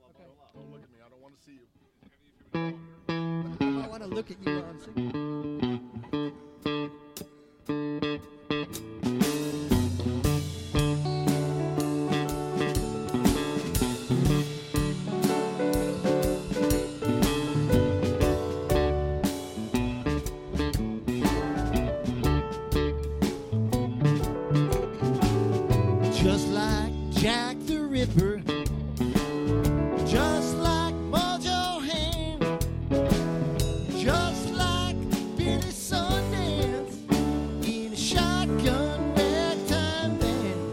Okay. Don't look at me. I don't want to see you. I want to look at you while I'm singing. Just like Jack the Ripper, just like Mojo Hand, just like Billy Sundance in a shotgun ragtime band,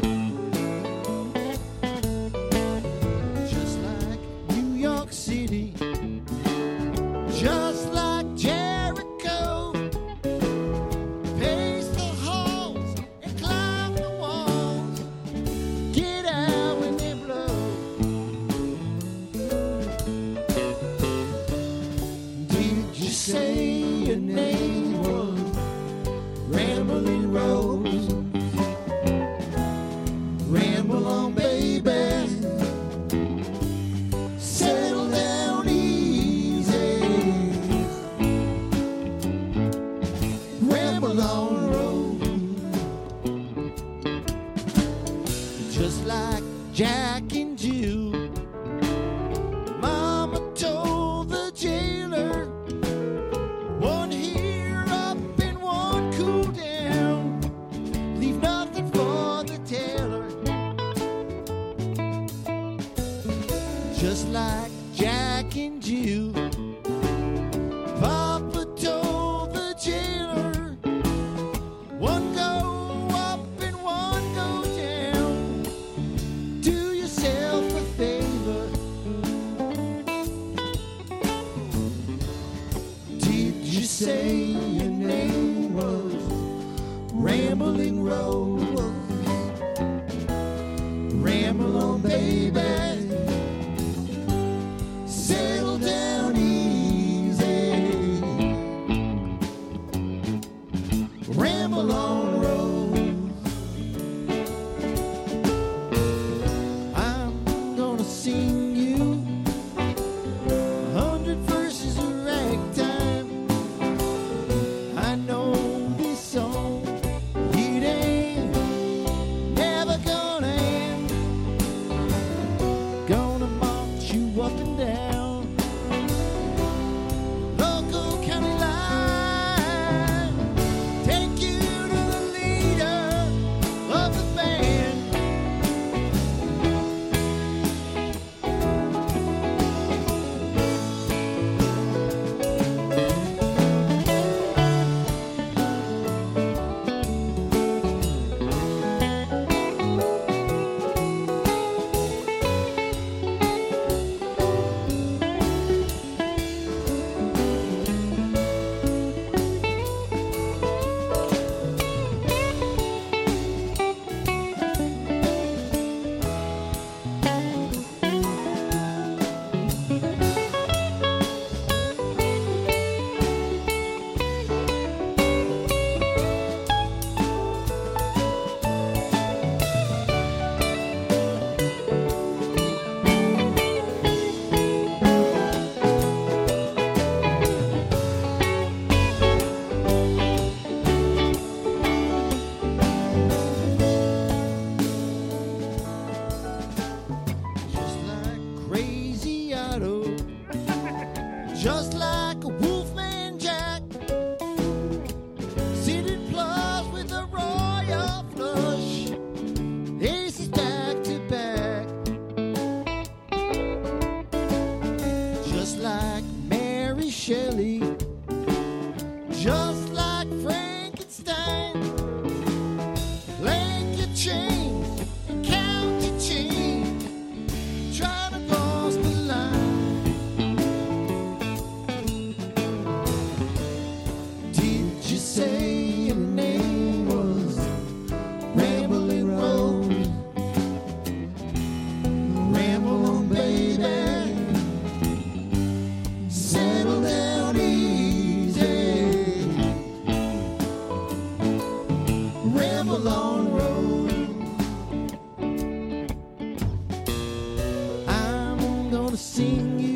just like New York City, just like Jericho, pace the halls and climb the walls. Get out when they blow. Did you say your name was Rambling Rose? Ramble on, baby. Settle down easy. Ramble on, Rose. Just like Jack and Jill, Mama told the jailer, one here up and one cool down, leave nothing for the tailor. Just like Jack and Jill, Papa told the jailer, one go up and one go down. Do yourself a favor. Did you say your name was Rambling Rose? Ramble on, baby. Settle down easy. Ramble on, Rose. I'm gonna sing you 100 verses of ragtime. I know this song, it ain't never gonna end. Gonna march you up and down local county line, take you to the leader of the band. gonna sing you